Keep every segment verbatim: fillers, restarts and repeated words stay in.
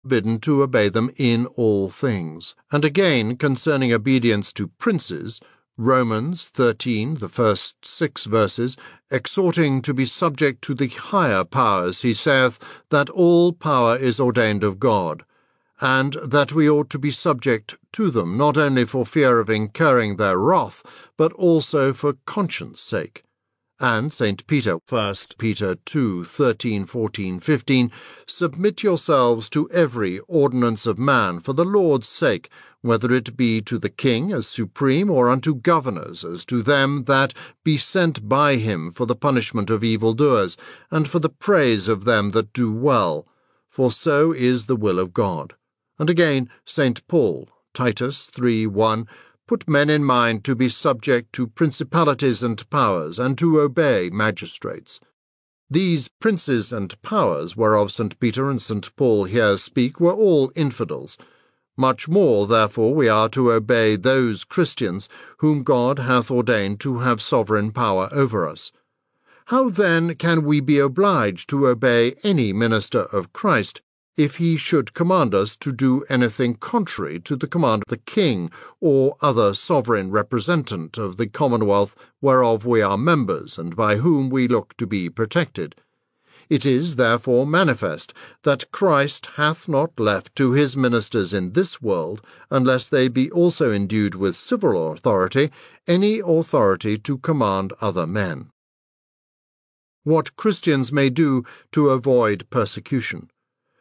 bidden to obey them in all things. And again, concerning obedience to princes, Romans thirteen, the first six verses, exhorting to be subject to the higher powers, he saith that all power is ordained of God, and that we ought to be subject to them, not only for fear of incurring their wrath, but also for conscience sake. And Saint Peter, First Peter two, thirteen, fourteen, fifteen, submit yourselves to every ordinance of man for the Lord's sake, whether it be to the king as supreme, or unto governors, as to them that be sent by him for the punishment of evildoers, and for the praise of them that do well. For so is the will of God. And again, Saint Paul, Titus three, one, put men in mind to be subject to principalities and powers, and to obey magistrates. These princes and powers, whereof Saint Peter and Saint Paul here speak, were all infidels. Much more, therefore, we are to obey those Christians whom God hath ordained to have sovereign power over us. How then can we be obliged to obey any minister of Christ, if he should command us to do anything contrary to the command of the king, or other sovereign representant of the commonwealth whereof we are members, and by whom we look to be protected? It is therefore manifest that Christ hath not left to his ministers in this world, unless they be also endued with civil authority, any authority to command other men. What Christians may do to avoid persecution.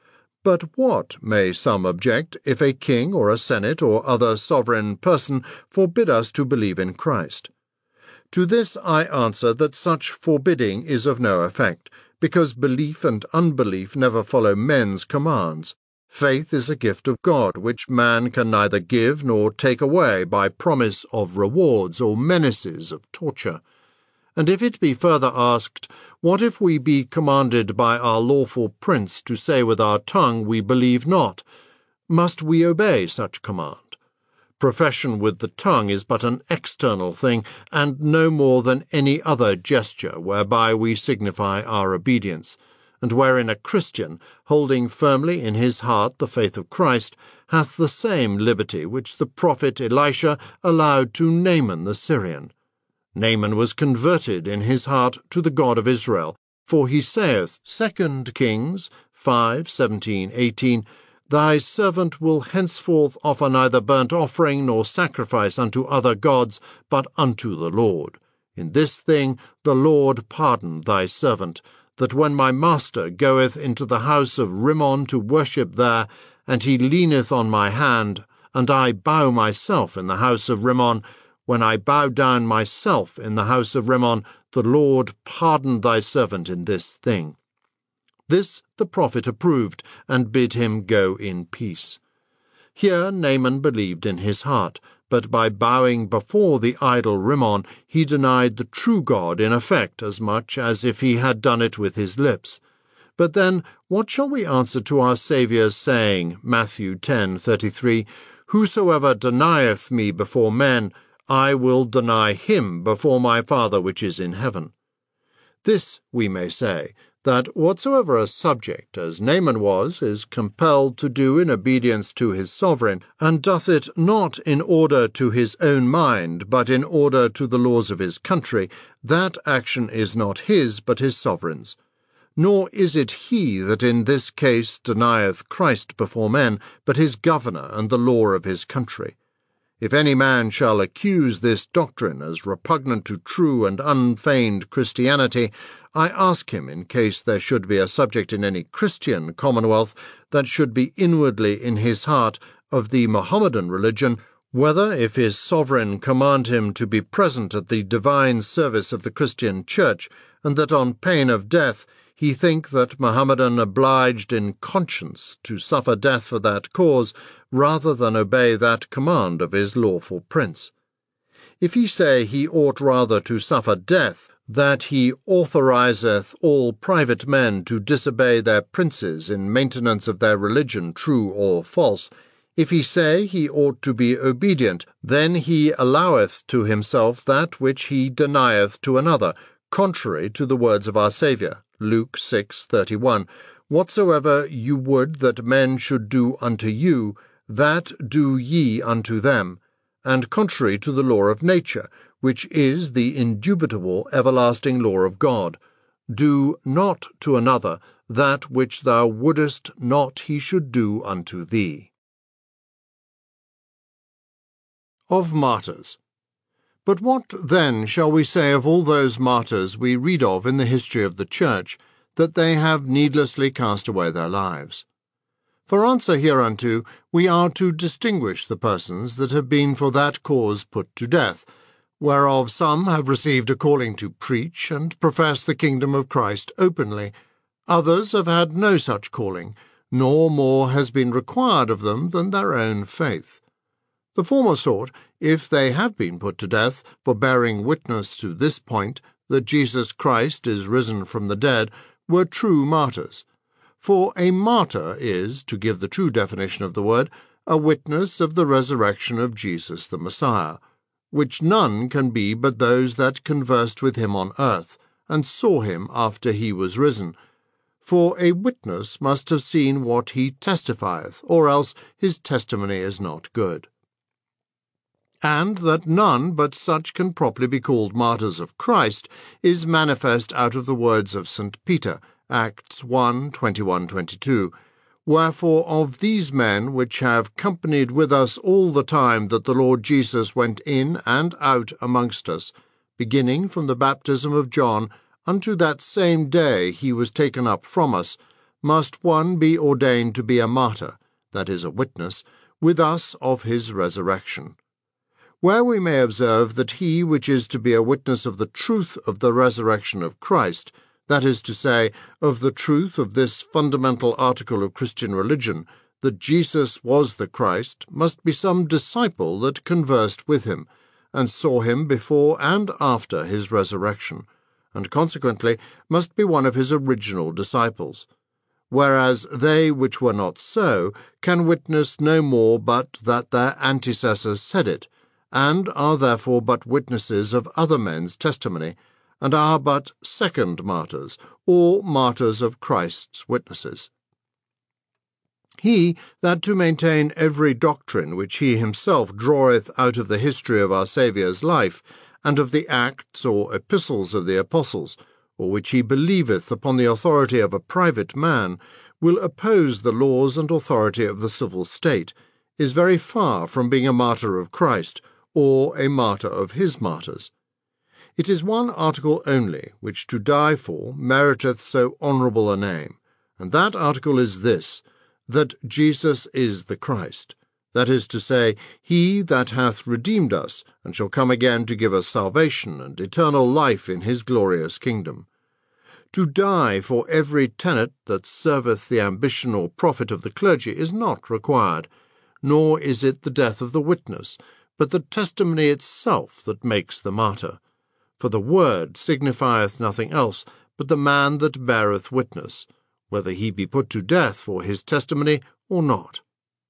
But what, may some object, if a king or a senate or other sovereign person forbid us to believe in Christ? To this I answer that such forbidding is of no effect, because belief and unbelief never follow men's commands. Faith is a gift of God, which man can neither give nor take away by promise of rewards or menaces of torture. And if it be further asked, what if we be commanded by our lawful prince to say with our tongue, we believe not? Must we obey such command? Profession with the tongue is but an external thing, and no more than any other gesture whereby we signify our obedience, and wherein a Christian, holding firmly in his heart the faith of Christ, hath the same liberty which the prophet Elisha allowed to Naaman the Syrian. Naaman was converted in his heart to the God of Israel, for he saith, Second Kings five, seventeen, eighteen, Thy servant will henceforth offer neither burnt offering nor sacrifice unto other gods, but unto the Lord. In this thing the Lord pardon thy servant, that when my master goeth into the house of Rimmon to worship there, and he leaneth on my hand, and I bow myself in the house of Rimmon, when I bow down myself in the house of Rimmon, the Lord pardon thy servant in this thing. This the prophet approved, and bid him go in peace. Here Naaman believed in his heart, but by bowing before the idol Rimmon he denied the true God in effect as much as if he had done it with his lips. But then, what shall we answer to our Saviour's saying, Matthew ten, thirty-three, Whosoever denieth me before men, I will deny him before my Father which is in heaven? This we may say, that whatsoever a subject, as Naaman was, is compelled to do in obedience to his sovereign, and doth it not in order to his own mind, but in order to the laws of his country, that action is not his, but his sovereign's. Nor is it he that in this case denieth Christ before men, but his governor and the law of his country. If any man shall accuse this doctrine as repugnant to true and unfeigned Christianity, I ask him, in case there should be a subject in any Christian commonwealth that should be inwardly in his heart of the Mohammedan religion, whether, if his sovereign command him to be present at the divine service of the Christian Church, and that on pain of death he think that Mohammedan obliged in conscience to suffer death for that cause, rather than obey that command of his lawful prince. If he say he ought rather to suffer death, that he authorizeth all private men to disobey their princes in maintenance of their religion, true or false, if he say he ought to be obedient, then he alloweth to himself that which he denieth to another, contrary to the words of our Saviour, Luke six thirty-one, Whatsoever you would that men should do unto you, that do ye unto them, and contrary to the law of nature, which is the indubitable everlasting law of God. Do not to another that which thou wouldest not he should do unto thee. Of martyrs. But what then shall we say of all those martyrs we read of in the history of the Church, that they have needlessly cast away their lives? For answer hereunto we are to distinguish the persons that have been for that cause put to death, whereof some have received a calling to preach and profess the kingdom of Christ openly. Others have had no such calling, nor more has been required of them than their own faith. The former sort, if they have been put to death for bearing witness to this point, that Jesus Christ is risen from the dead, were true martyrs. For a martyr is, to give the true definition of the word, a witness of the resurrection of Jesus the Messiah, which none can be but those that conversed with him on earth, and saw him after he was risen. For a witness must have seen what he testifieth, or else his testimony is not good. And that none but such can properly be called martyrs of Christ is manifest out of the words of Saint Peter, Acts one, twenty-one to twenty-two. Wherefore of these men which have companied with us all the time that the Lord Jesus went in and out amongst us, beginning from the baptism of John unto that same day he was taken up from us, must one be ordained to be a martyr, that is, a witness, with us of his resurrection. Where we may observe that he which is to be a witness of the truth of the resurrection of Christ, that is to say, of the truth of this fundamental article of Christian religion, that Jesus was the Christ, must be some disciple that conversed with him, and saw him before and after his resurrection, and consequently must be one of his original disciples. Whereas they which were not so can witness no more but that their antecessors said it, and are therefore but witnesses of other men's testimony, and are but second martyrs, or martyrs of Christ's witnesses. He that to maintain every doctrine which he himself draweth out of the history of our Saviour's life, and of the Acts or Epistles of the Apostles, or which he believeth upon the authority of a private man, will oppose the laws and authority of the civil state, is very far from being a martyr of Christ, or a martyr of his martyrs. It is one article only which to die for meriteth so honourable a name, and that article is this, that Jesus is the Christ, that is to say, he that hath redeemed us, and shall come again to give us salvation and eternal life in his glorious kingdom. To die for every tenet that serveth the ambition or profit of the clergy is not required, nor is it the death of the witness, but the testimony itself that makes the martyr. For the word signifieth nothing else but the man that beareth witness, whether he be put to death for his testimony or not.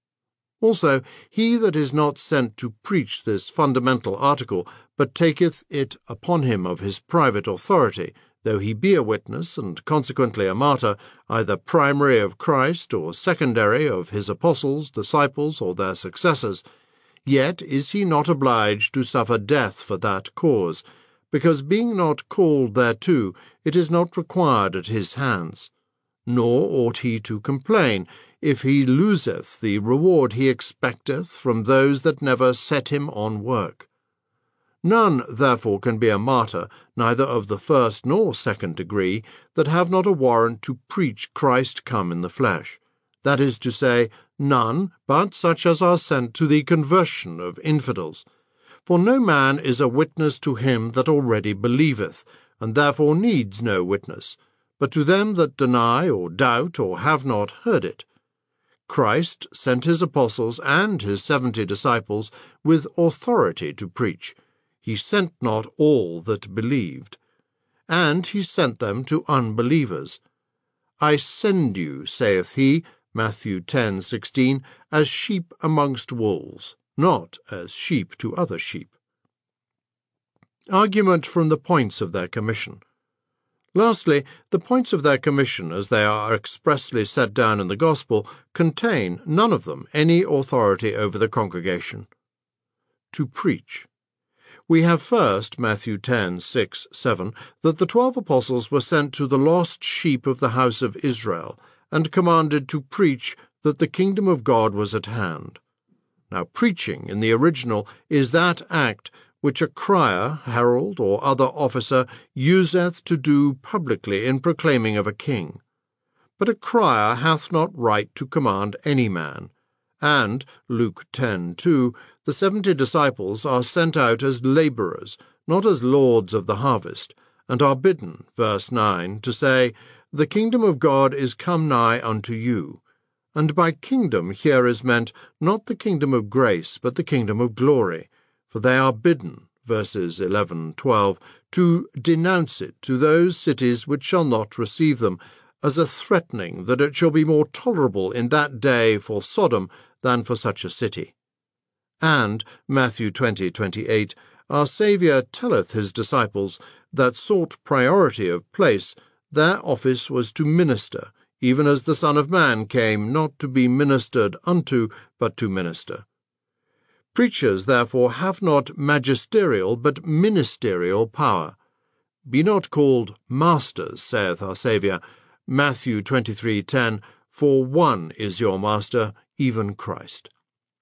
Also, he that is not sent to preach this fundamental article, but taketh it upon him of his private authority, though he be a witness, and consequently a martyr, either primary of Christ, or secondary of his apostles, disciples, or their successors, yet is he not obliged to suffer death for that cause, because being not called thereto, it is not required at his hands. Nor ought he to complain, if he loseth the reward he expecteth from those that never set him on work. None, therefore, can be a martyr, neither of the first nor second degree, that have not a warrant to preach Christ come in the flesh. That is to say, none but such as are sent to the conversion of infidels. For no man is a witness to him that already believeth, and therefore needs no witness, but to them that deny or doubt or have not heard it. Christ sent his apostles and his seventy disciples with authority to preach. He sent not all that believed. And he sent them to unbelievers. I send you, saith he, Matthew ten sixteen, as sheep amongst wolves, not as sheep to other sheep. Argument from the points of their commission. Lastly, the points of their commission, as they are expressly set down in the Gospel, contain, none of them, any authority over the congregation. To preach. We have first, Matthew ten, six, seven, that the twelve apostles were sent to the lost sheep of the house of Israel, and commanded to preach that the kingdom of God was at hand. Now, preaching, in the original, is that act which a crier, herald, or other officer useth to do publicly in proclaiming of a king. But a crier hath not right to command any man. And, Luke ten, two, the seventy disciples are sent out as labourers, not as lords of the harvest, and are bidden, verse nine, to say, The kingdom of God is come nigh unto you. And by kingdom here is meant not the kingdom of grace, but the kingdom of glory. For they are bidden, verses eleven, twelve, to denounce it to those cities which shall not receive them, as a threatening that it shall be more tolerable in that day for Sodom than for such a city. And, Matthew twenty, twenty-eight, our Saviour telleth his disciples that sought priority of place, their office was to minister, even as the Son of Man came not to be ministered unto, but to minister. Preachers, therefore, have not magisterial, but ministerial power. Be not called masters, saith our Saviour, Matthew twenty-three, ten, for one is your master, even Christ.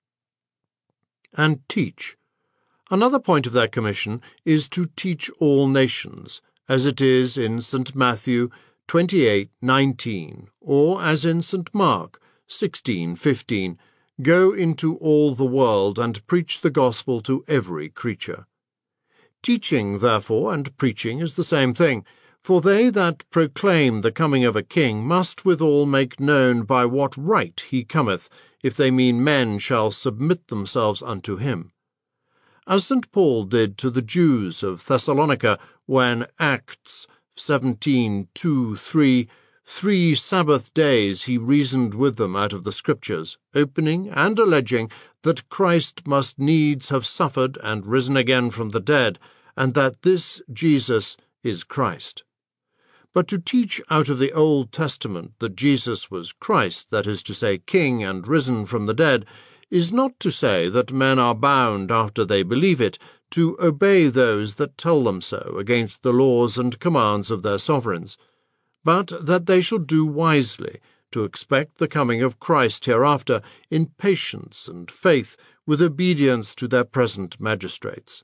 And teach. Another point of their commission is to teach all nations, as it is in Saint Matthew twenty-eight, nineteen, or as in Saint Mark sixteen, fifteen, Go into all the world, and preach the gospel to every creature. Teaching, therefore, and preaching is the same thing, for they that proclaim the coming of a king must withal make known by what right he cometh, if they mean men shall submit themselves unto him. As Saint Paul did to the Jews of Thessalonica, when Acts seventeen, two, three, Three Sabbath days he reasoned with them out of the Scriptures, opening and alleging that Christ must needs have suffered and risen again from the dead, and that this Jesus is Christ. But to teach out of the Old Testament that Jesus was Christ, that is to say, King and risen from the dead, is not to say that men are bound, after they believe it, to obey those that tell them so against the laws and commands of their sovereigns, but that they shall do wisely, to expect the coming of Christ hereafter in patience and faith, with obedience to their present magistrates.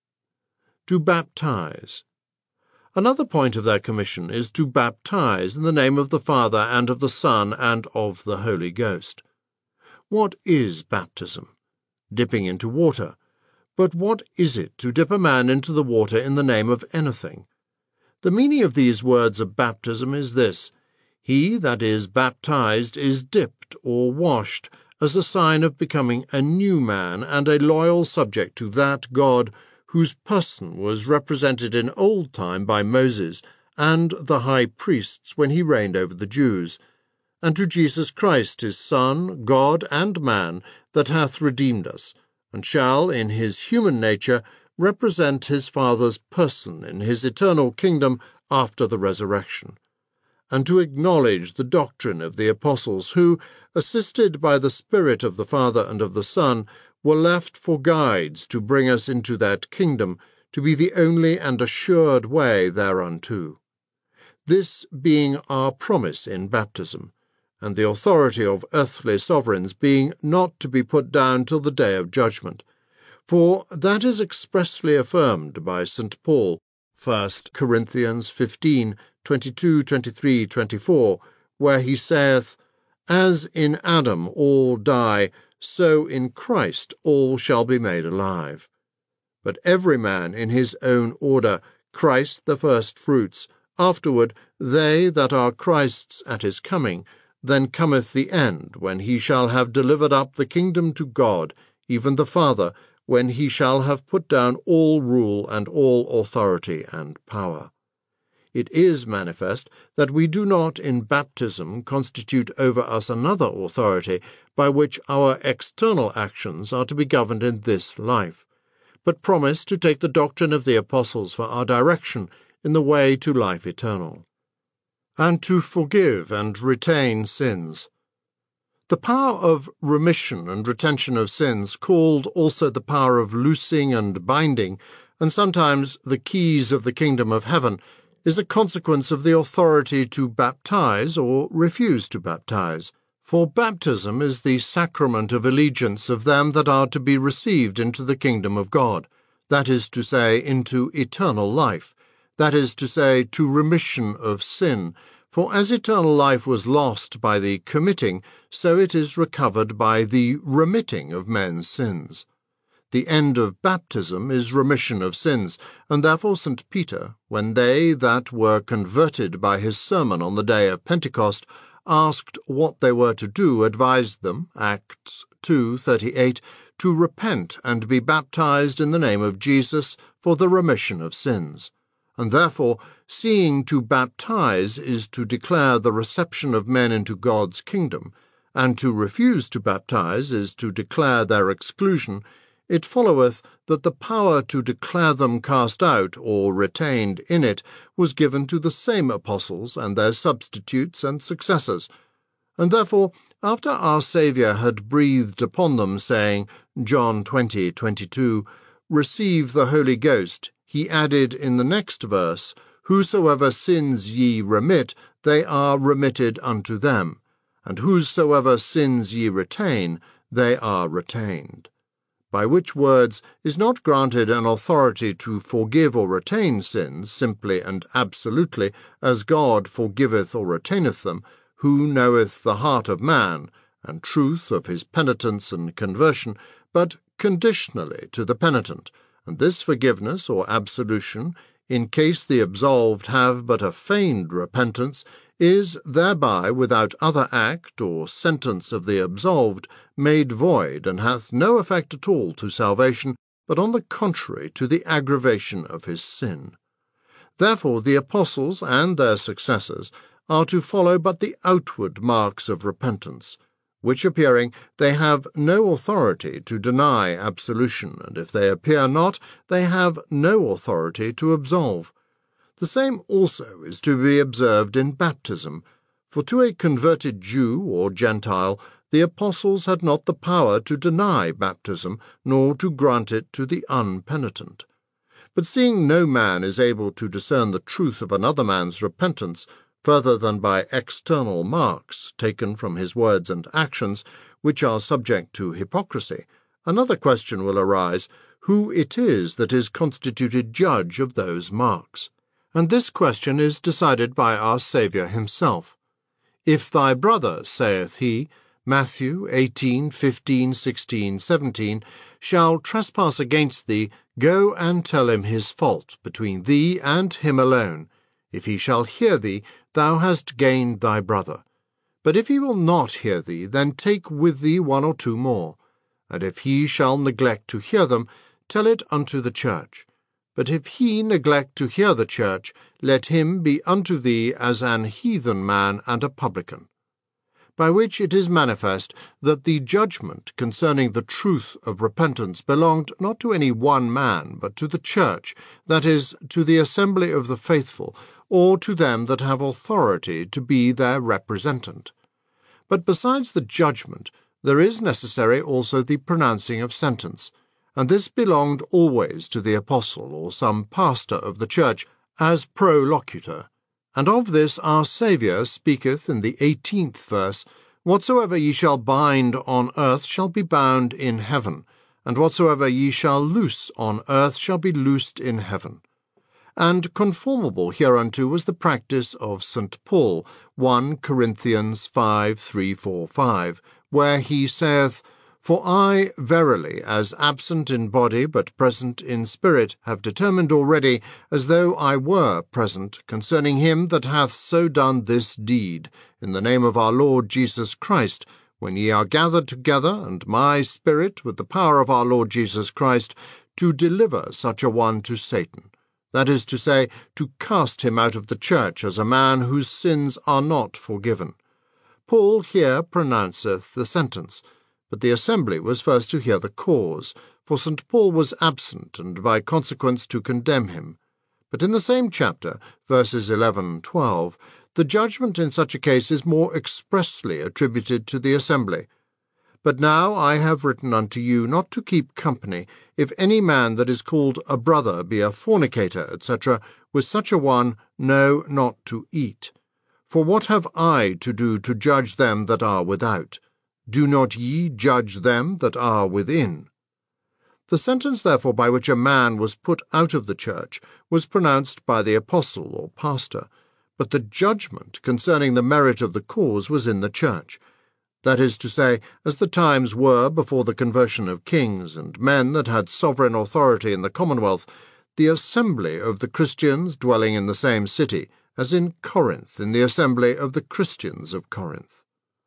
To baptize. Another point of their commission is to baptize in the name of the Father and of the Son and of the Holy Ghost. What is baptism? Dipping into water. But what is it to dip a man into the water in the name of anything? The meaning of these words of baptism is this: He that is baptized is dipped or washed, as a sign of becoming a new man and a loyal subject to that God whose person was represented in old time by Moses and the high priests when he reigned over the Jews, and to Jesus Christ his Son, God and man, that hath redeemed us, and shall, in his human nature, represent his Father's person in his eternal kingdom after the resurrection, and to acknowledge the doctrine of the apostles who, assisted by the Spirit of the Father and of the Son, were left for guides to bring us into that kingdom, to be the only and assured way thereunto. This being our promise in baptism, and the authority of earthly sovereigns being not to be put down till the day of judgment. For that is expressly affirmed by Saint Paul, First Corinthians fifteen, twenty-two, twenty-three, twenty-four, where he saith, As in Adam all die, so in Christ all shall be made alive. But every man in his own order, Christ the first fruits, afterward they that are Christ's at his coming. Then cometh the end, when he shall have delivered up the kingdom to God, even the Father, when he shall have put down all rule and all authority and power. It is manifest that we do not in baptism constitute over us another authority by which our external actions are to be governed in this life, but promise to take the doctrine of the apostles for our direction, in the way to life eternal, and to forgive and retain sins. The power of remission and retention of sins, called also the power of loosing and binding, and sometimes the keys of the kingdom of heaven, is a consequence of the authority to baptize or refuse to baptize. For baptism is the sacrament of allegiance of them that are to be received into the kingdom of God, that is to say, into eternal life, that is to say, to remission of sin. For as eternal life was lost by the committing, so it is recovered by the remitting of men's sins. The end of baptism is remission of sins, and therefore Saint Peter, when they that were converted by his sermon on the day of Pentecost asked what they were to do, advised them, Acts two thirty-eight, to repent and be baptized in the name of Jesus for the remission of sins. And therefore, seeing to baptize is to declare the reception of men into God's kingdom, and to refuse to baptize is to declare their exclusion, it followeth that the power to declare them cast out or retained in it was given to the same apostles and their substitutes and successors. And therefore, after our Saviour had breathed upon them, saying, John twenty twenty-two, Receive the Holy Ghost, he added in the next verse, Whosoever sins ye remit, they are remitted unto them, and whosoever sins ye retain, they are retained. By which words is not granted an authority to forgive or retain sins simply and absolutely, as God forgiveth or retaineth them, who knoweth the heart of man, and truth of his penitence and conversion, but conditionally to the penitent, and this forgiveness or absolution, in case the absolved have but a feigned repentance, is thereby without other act or sentence of the absolved made void, and hath no effect at all to salvation, but on the contrary to the aggravation of his sin. Therefore the apostles and their successors are to follow but the outward marks of repentance, which appearing, they have no authority to deny absolution, and if they appear not, they have no authority to absolve. The same also is to be observed in baptism, for to a converted Jew or Gentile the apostles had not the power to deny baptism, nor to grant it to the unpenitent. But seeing no man is able to discern the truth of another man's repentance, further than by external marks taken from his words and actions, which are subject to hypocrisy, another question will arise, who it is that is constituted judge of those marks. And this question is decided by our Saviour himself. If thy brother, saith he, Matthew eighteen, fifteen, sixteen, seventeen, shall trespass against thee, go and tell him his fault between thee and him alone. If he shall hear thee, thou hast gained thy brother. But if he will not hear thee, then take with thee one or two more. And if he shall neglect to hear them, tell it unto the church. But if he neglect to hear the church, let him be unto thee as an heathen man and a publican. By which it is manifest that the judgment concerning the truth of repentance belonged not to any one man, but to the church, that is, to the assembly of the faithful, or to them that have authority to be their representant. But besides the judgment, there is necessary also the pronouncing of sentence, and this belonged always to the apostle or some pastor of the church, as prolocutor. And of this our Saviour speaketh in the eighteenth verse, Whatsoever ye shall bind on earth shall be bound in heaven, and whatsoever ye shall loose on earth shall be loosed in heaven. And conformable hereunto was the practice of Saint Paul, First Corinthians five, three, four, five, where he saith, For I verily, as absent in body but present in spirit, have determined already, as though I were present, concerning him that hath so done this deed, in the name of our Lord Jesus Christ, when ye are gathered together, and my spirit, with the power of our Lord Jesus Christ, to deliver such a one to Satan, that is to say, to cast him out of the church as a man whose sins are not forgiven. Paul here pronounceth the sentence, but the assembly was first to hear the cause, for Saint Paul was absent, and by consequence to condemn him. But in the same chapter, verses eleven and twelve, the judgment in such a case is more expressly attributed to the assembly. But now I have written unto you not to keep company, if any man that is called a brother be a fornicator, et cetera, with such a one, no, not to eat. For what have I to do to judge them that are without? Do not ye judge them that are within? The sentence, therefore, by which a man was put out of the church was pronounced by the apostle or pastor, but the judgment concerning the merit of the cause was in the church. That is to say, as the times were before the conversion of kings and men that had sovereign authority in the commonwealth, the assembly of the Christians dwelling in the same city, as in Corinth in the assembly of the Christians of Corinth.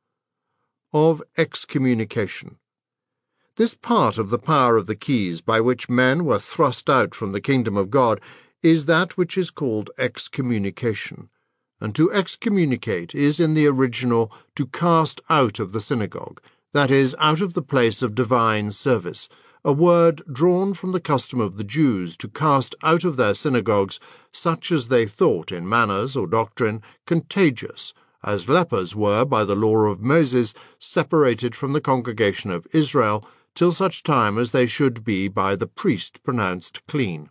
Of excommunication. This part of the power of the keys by which men were thrust out from the kingdom of God is that which is called excommunication. And to excommunicate is in the original to cast out of the synagogue, that is, out of the place of divine service, a word drawn from the custom of the Jews to cast out of their synagogues such as they thought in manners or doctrine contagious, as lepers were by the law of Moses separated from the congregation of Israel, till such time as they should be by the priest pronounced clean.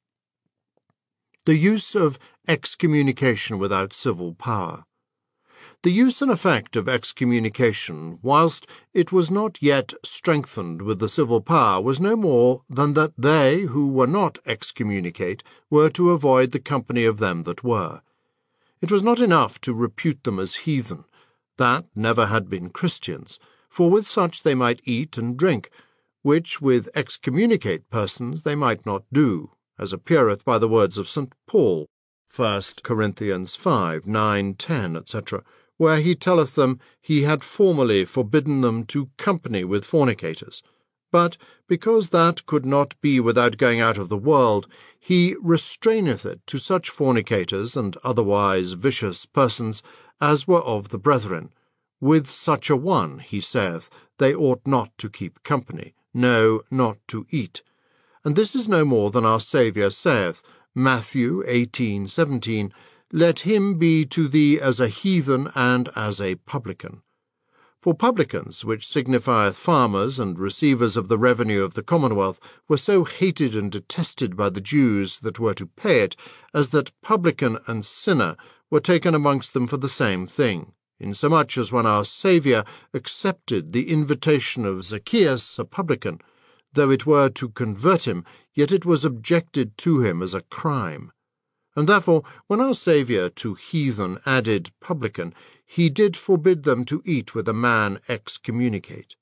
The use of excommunication without civil power. The use and effect of excommunication, whilst it was not yet strengthened with the civil power, was no more than that they who were not excommunicate were to avoid the company of them that were. It was not enough to repute them as heathen, that never had been Christians, for with such they might eat and drink, which with excommunicate persons they might not do, as appeareth by the words of Saint Paul, First Corinthians five, nine, ten, et cetera, where he telleth them he had formerly forbidden them to company with fornicators. But, because that could not be without going out of the world, he restraineth it to such fornicators and otherwise vicious persons as were of the brethren. With such a one, he saith, they ought not to keep company, no, not to eat. And this is no more than our Saviour saith, Matthew eighteen, seventeen, Let him be to thee as a heathen and as a publican. For publicans, which signifieth farmers and receivers of the revenue of the commonwealth, were so hated and detested by the Jews that were to pay it, as that publican and sinner were taken amongst them for the same thing, insomuch as when our Saviour accepted the invitation of Zacchaeus, a publican, though it were to convert him, yet it was objected to him as a crime. And therefore, when our Saviour to heathen added publican, he did forbid them to eat with a man excommunicate.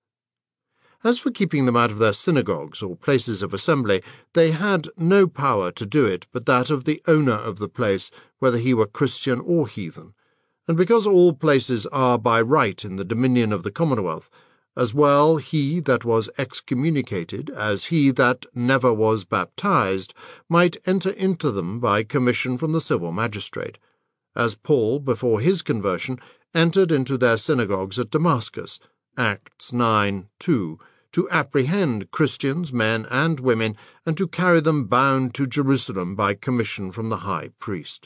As for keeping them out of their synagogues or places of assembly, they had no power to do it but that of the owner of the place, whether he were Christian or heathen. And because all places are by right in the dominion of the commonwealth, as well he that was excommunicated as he that never was baptized might enter into them by commission from the civil magistrate, as Paul, before his conversion, entered into their synagogues at Damascus, Acts nine, two, to apprehend Christians, men and women, and to carry them bound to Jerusalem by commission from the high priest.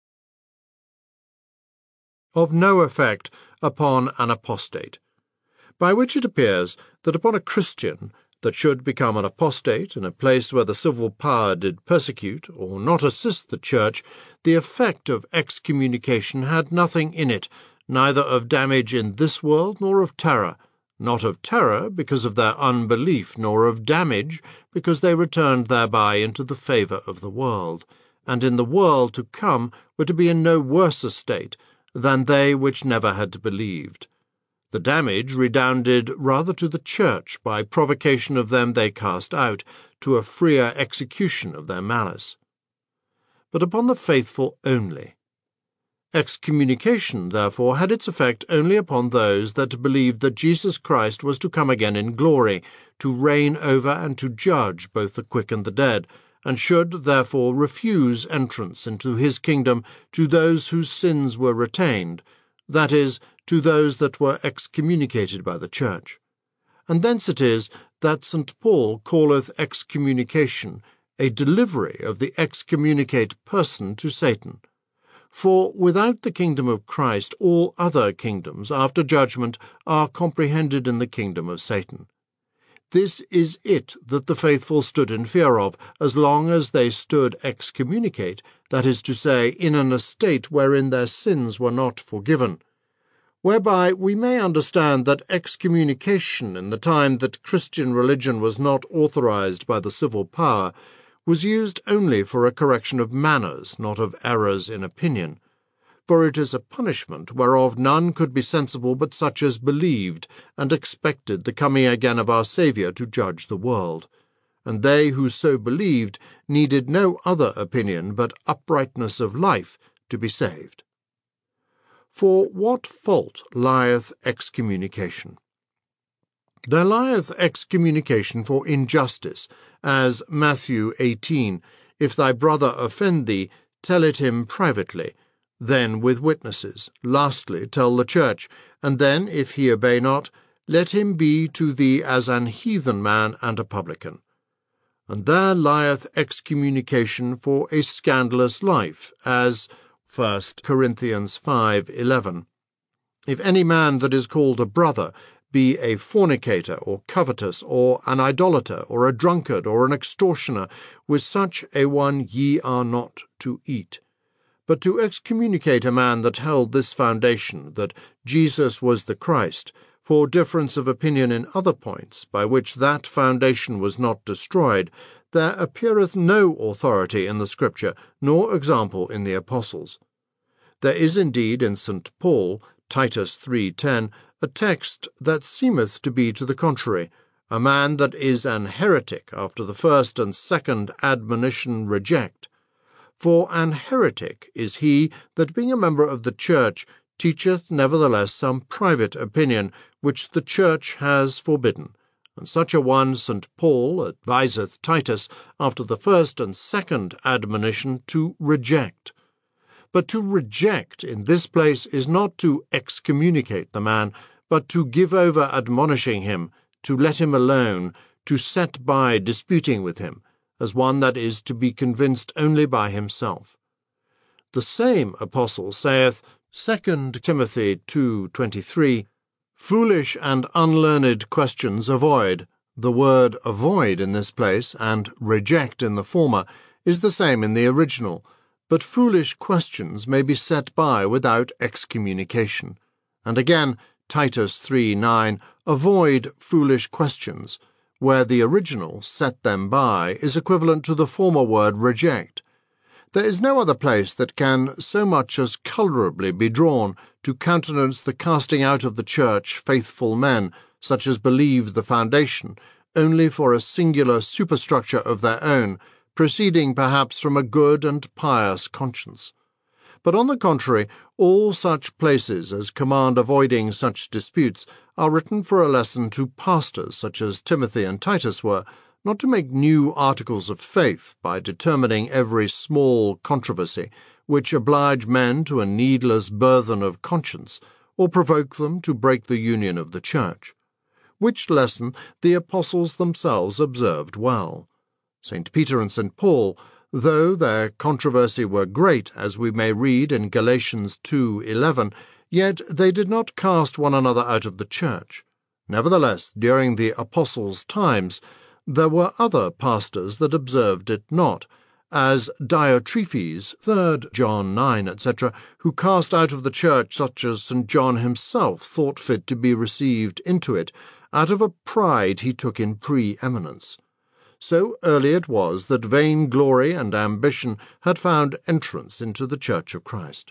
Of no effect upon an apostate, by which it appears that upon a Christian that should become an apostate in a place where the civil power did persecute or not assist the church, the effect of excommunication had nothing in it, neither of damage in this world nor of terror, not of terror because of their unbelief, nor of damage because they returned thereby into the favour of the world, and in the world to come were to be in no worse estate than they which never had believed. The damage redounded rather to the church by provocation of them they cast out, to a freer execution of their malice. But upon the faithful only. Excommunication, therefore, had its effect only upon those that believed that Jesus Christ was to come again in glory, to reign over and to judge both the quick and the dead, and should therefore refuse entrance into his kingdom to those whose sins were retained, that is, to those that were excommunicated by the church. And thence it is that Saint Paul calleth excommunication a delivery of the excommunicate person to Satan. For without the kingdom of Christ, all other kingdoms after judgment are comprehended in the kingdom of Satan. This is it that the faithful stood in fear of, as long as they stood excommunicate, that is to say, in an estate wherein their sins were not forgiven. Whereby we may understand that excommunication in the time that Christian religion was not authorized by the civil power was used only for a correction of manners, not of errors in opinion. For it is a punishment whereof none could be sensible but such as believed and expected the coming again of our Saviour to judge the world. And they who so believed needed no other opinion but uprightness of life to be saved. For what fault lieth excommunication? There lieth excommunication for injustice, as Matthew eighteen, If thy brother offend thee, tell it him privately, then with witnesses. Lastly, tell the church, and then, if he obey not, let him be to thee as an heathen man and a publican. And there lieth excommunication for a scandalous life, as First Corinthians five eleven. If any man that is called a brother be a fornicator, or covetous, or an idolater, or a drunkard, or an extortioner, with such a one ye are not to eat. But to excommunicate a man that held this foundation, that Jesus was the Christ, for difference of opinion in other points, by which that foundation was not destroyed, there appeareth no authority in the Scripture, nor example in the Apostles. There is indeed in Saint Paul, Titus three ten, a text that seemeth to be to the contrary, a man that is an heretic after the first and second admonition reject. For an heretic is he that, being a member of the church, teacheth nevertheless some private opinion, which the church has forbidden. And such a one Saint Paul adviseth Titus, after the first and second admonition, to reject. But to reject in this place is not to excommunicate the man, but to give over admonishing him, to let him alone, to set by disputing with him, as one that is to be convinced only by himself. The same apostle saith, Second Timothy two twenty-three, Foolish and unlearned questions avoid. The word avoid in this place, and reject in the former, is the same in the original, but foolish questions may be set by without excommunication. And again, Titus three nine, Avoid foolish questions, where the original, set them by, is equivalent to the former word reject. There is no other place that can so much as colourably be drawn to countenance the casting out of the church faithful men, such as believed the foundation, only for a singular superstructure of their own, proceeding perhaps from a good and pious conscience. But on the contrary, all such places as command avoiding such disputes are written for a lesson to pastors such as Timothy and Titus were, not to make new articles of faith by determining every small controversy, which oblige men to a needless burthen of conscience, or provoke them to break the union of the church. Which lesson the apostles themselves observed well. Saint Peter and Saint Paul, though their controversy were great, as we may read in Galatians two eleven, yet they did not cast one another out of the church. Nevertheless, during the apostles' times, there were other pastors that observed it not, as Diotrephes, Third John nine, et cetera, who cast out of the church such as Saint John himself thought fit to be received into it, out of a pride he took in pre-eminence. So early it was that vainglory and ambition had found entrance into the Church of Christ.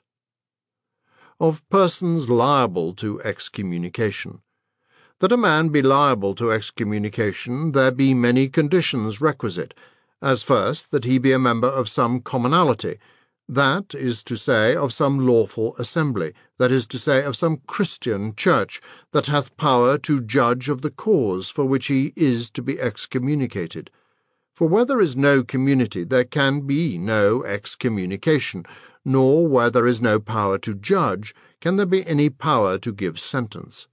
Of persons liable to excommunication. That a man be liable to excommunication, there be many conditions requisite, as first, that he be a member of some commonalty, that is to say, of some lawful assembly, that is to say, of some Christian church, that hath power to judge of the cause for which he is to be excommunicated. For where there is no community, there can be no excommunication, nor where there is no power to judge, can there be any power to give sentence.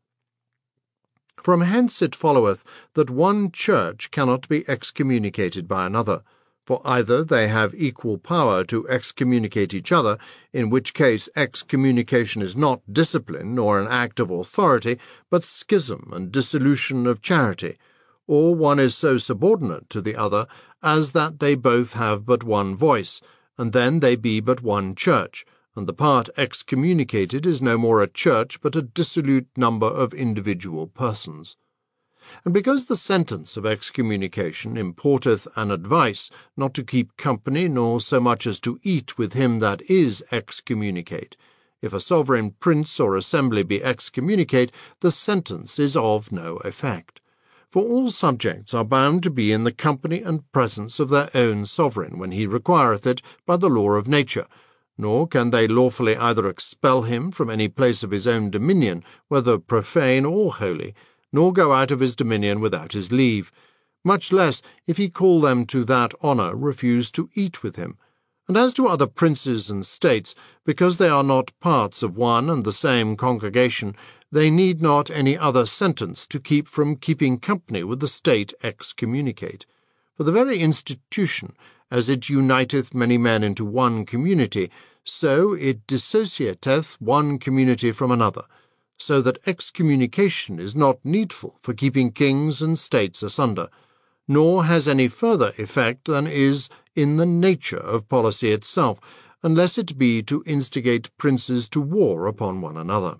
From hence it followeth that one church cannot be excommunicated by another, For either they have equal power to excommunicate each other, in which case excommunication is not discipline nor an act of authority, but schism and dissolution of charity, or one is so subordinate to the other as that they both have but one voice, and then they be but one church, and the part excommunicated is no more a church but a dissolute number of individual persons. And because the sentence of excommunication importeth an advice not to keep company nor so much as to eat with him that is excommunicate, if a sovereign prince or assembly be excommunicate, the sentence is of no effect. For all subjects are bound to be in the company and presence of their own sovereign when he requireth it by the law of nature, nor can they lawfully either expel him from any place of his own dominion, whether profane or holy, nor go out of his dominion without his leave, much less, if he call them to that honour, refuse to eat with him. And as to other princes and states, because they are not parts of one and the same congregation, they need not any other sentence to keep from keeping company with the state excommunicate. For the very institution, as it uniteth many men into one community, so it dissociateth one community from another, so that excommunication is not needful for keeping kings and states asunder, nor has any further effect than is in the nature of policy itself, unless it be to instigate princes to war upon one another.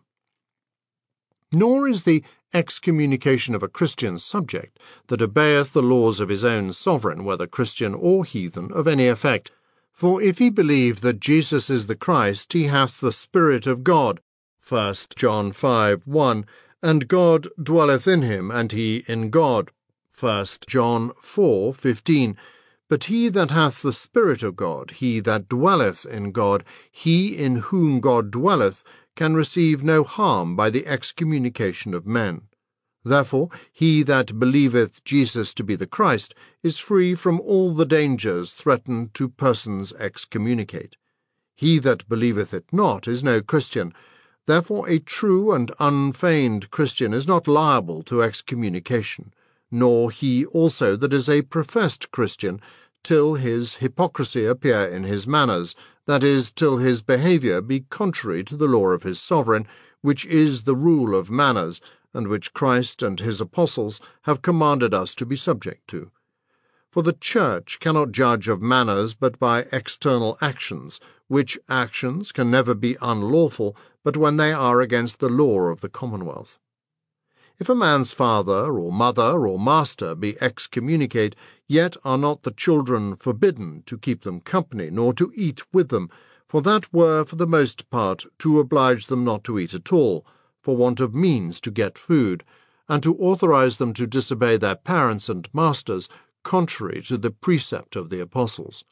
Nor is the excommunication of a Christian subject that obeyeth the laws of his own sovereign, whether Christian or heathen, of any effect. For if he believe that Jesus is the Christ, he hath the Spirit of God, First John five one, and God dwelleth in him, and he in God, First John four fifteen. But he that hath the Spirit of God, he that dwelleth in God, he in whom God dwelleth, can receive no harm by the excommunication of men. Therefore he that believeth Jesus to be the Christ is free from all the dangers threatened to persons excommunicate. He that believeth it not is no Christian. Therefore a true and unfeigned Christian is not liable to excommunication, nor he also that is a professed Christian, till his hypocrisy appear in his manners, that is, till his behaviour be contrary to the law of his sovereign, which is the rule of manners, and which Christ and his apostles have commanded us to be subject to. For the Church cannot judge of manners but by external actions, which actions can never be unlawful but when they are against the law of the commonwealth. If a man's father or mother or master be excommunicate, yet are not the children forbidden to keep them company, nor to eat with them, for that were for the most part to oblige them not to eat at all, for want of means to get food, and to authorize them to disobey their parents and masters, contrary to the precept of the apostles.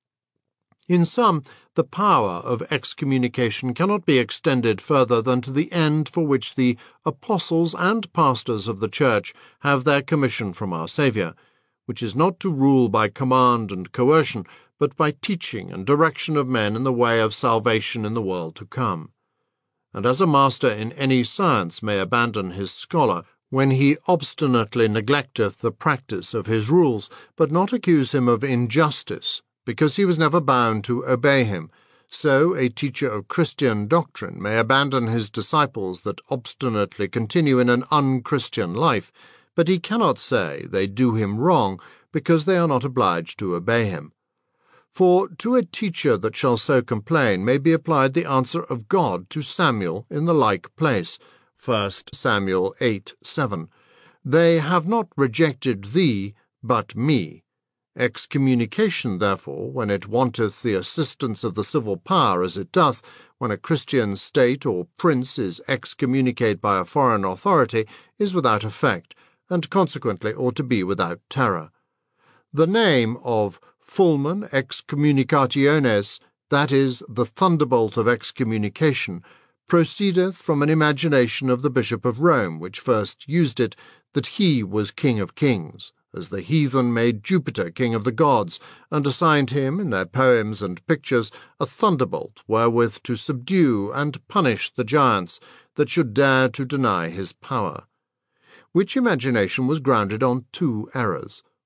In sum, the power of excommunication cannot be extended further than to the end for which the apostles and pastors of the Church have their commission from our Saviour, which is not to rule by command and coercion, but by teaching and direction of men in the way of salvation in the world to come. And as a master in any science may abandon his scholar when he obstinately neglecteth the practice of his rules, but not accuse him of injustice, because he was never bound to obey him, so a teacher of Christian doctrine may abandon his disciples that obstinately continue in an unchristian life, but he cannot say they do him wrong, because they are not obliged to obey him. For to a teacher that shall so complain may be applied the answer of God to Samuel in the like place, First Samuel eight seven. They have not rejected thee, but me. Excommunication, therefore, when it wanteth the assistance of the civil power, as it doth, when a Christian state or prince is excommunicate by a foreign authority, is without effect, and consequently ought to be without terror. The name of fulmen excommunicationes, that is, the thunderbolt of excommunication, proceedeth from an imagination of the Bishop of Rome, which first used it, that he was King of kings, as the heathen made Jupiter king of the gods, and assigned him, in their poems and pictures, a thunderbolt wherewith to subdue and punish the giants that should dare to deny his power. Which imagination was grounded on two errors.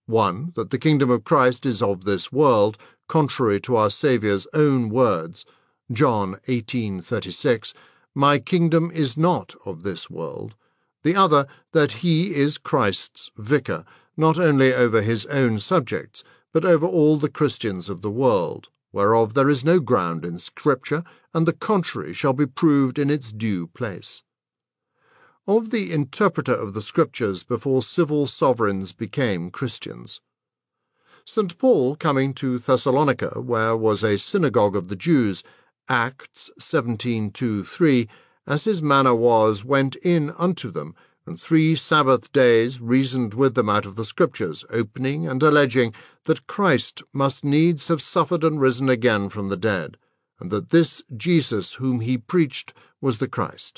One, that the kingdom of Christ is of this world, contrary to our Saviour's own words, John eighteen thirty-six, "My kingdom is not of this world." The other, that he is Christ's vicar, not only over his own subjects, but over all the Christians of the world, whereof there is no ground in Scripture, and the contrary shall be proved in its due place. Of the interpreter of the Scriptures before civil sovereigns became Christians. Saint Paul, coming to Thessalonica, where was a synagogue of the Jews, Acts seventeen two three, as his manner was, went in unto them, and three Sabbath days reasoned with them out of the Scriptures, opening and alleging that Christ must needs have suffered and risen again from the dead, and that this Jesus whom he preached was the Christ.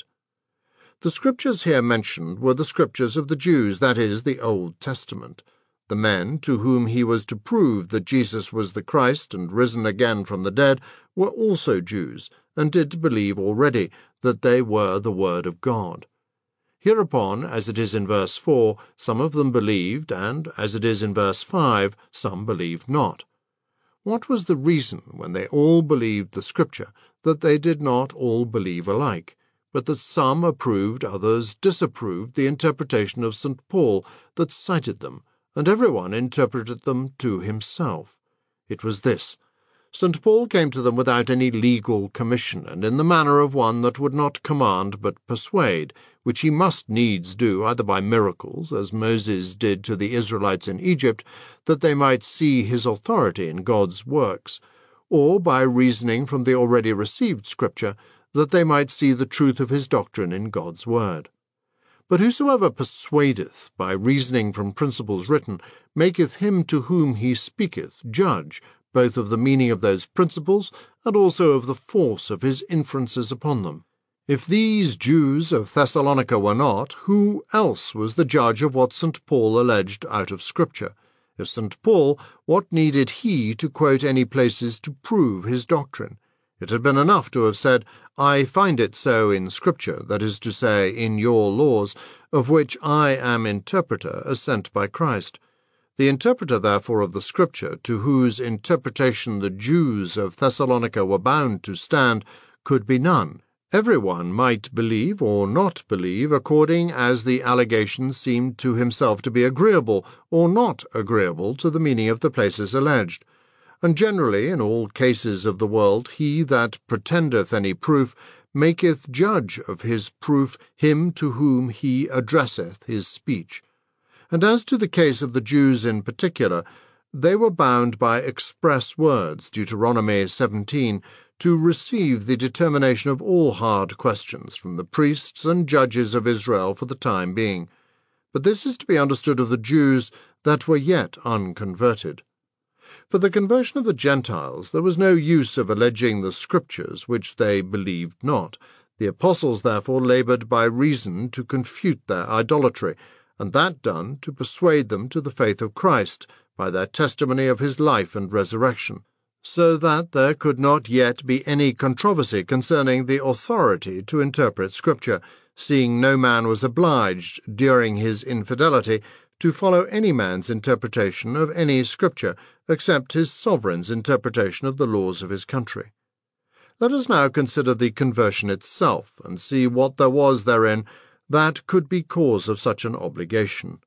The Scriptures here mentioned were the Scriptures of the Jews, that is, the Old Testament. The men to whom he was to prove that Jesus was the Christ and risen again from the dead were also Jews, and did believe already that they were the Word of God. Hereupon, as it is in verse four, some of them believed, and, as it is in verse five, some believed not. What was the reason, when they all believed the Scripture, that they did not all believe alike, but that some approved, others disapproved the interpretation of Saint Paul that cited them, and every one interpreted them to himself? It was this: Saint Paul came to them without any legal commission, and in the manner of one that would not command but persuade, which he must needs do either by miracles, as Moses did to the Israelites in Egypt, that they might see his authority in God's works, or by reasoning from the already received Scripture, that they might see the truth of his doctrine in God's word. But whosoever persuadeth by reasoning from principles written maketh him to whom he speaketh judge, both of the meaning of those principles, and also of the force of his inferences upon them. If these Jews of Thessalonica were not, who else was the judge of what Saint Paul alleged out of Scripture? If Saint Paul, what needed he to quote any places to prove his doctrine? It had been enough to have said, "I find it so in Scripture, that is to say, in your laws, of which I am interpreter, as sent by Christ." The interpreter, therefore, of the Scripture, to whose interpretation the Jews of Thessalonica were bound to stand, could be none. Every one might believe or not believe, according as the allegation seemed to himself to be agreeable or not agreeable to the meaning of the places alleged. And generally, in all cases of the world, he that pretendeth any proof maketh judge of his proof him to whom he addresseth his speech. And as to the case of the Jews in particular, they were bound by express words, Deuteronomy seventeen, to receive the determination of all hard questions from the priests and judges of Israel for the time being. But this is to be understood of the Jews that were yet unconverted. For the conversion of the Gentiles there was no use of alleging the Scriptures which they believed not. The apostles therefore laboured by reason to confute their idolatry, and that done to persuade them to the faith of Christ by their testimony of his life and resurrection, so that there could not yet be any controversy concerning the authority to interpret Scripture, seeing no man was obliged, during his infidelity, to follow any man's interpretation of any Scripture, except his sovereign's interpretation of the laws of his country. Let us now consider the conversion itself, and see what there was therein that could be cause of such an obligation.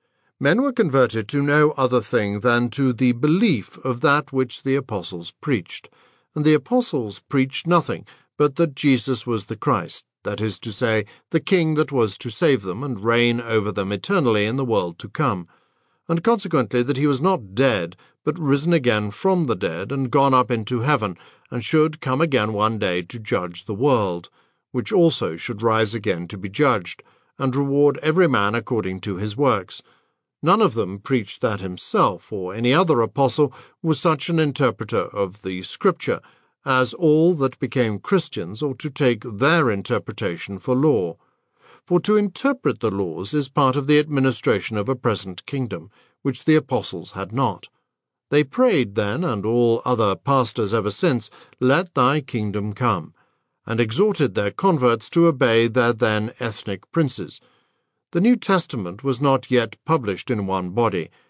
Men were converted to no other thing than to the belief of that which the apostles preached, and the apostles preached nothing but that Jesus was the Christ, that is to say, the King that was to save them and reign over them eternally in the world to come, and consequently that he was not dead, but risen again from the dead and gone up into heaven, and should come again one day to judge the world, which also should rise again to be judged, and reward every man according to his works. None of them preached that himself or any other apostle was such an interpreter of the Scripture, as all that became Christians ought to take their interpretation for law. For to interpret the laws is part of the administration of a present kingdom, which the apostles had not. They prayed then, and all other pastors ever since, "Let thy kingdom come," and exhorted their converts to obey their then ethnic princes. The New Testament was not yet published in one body.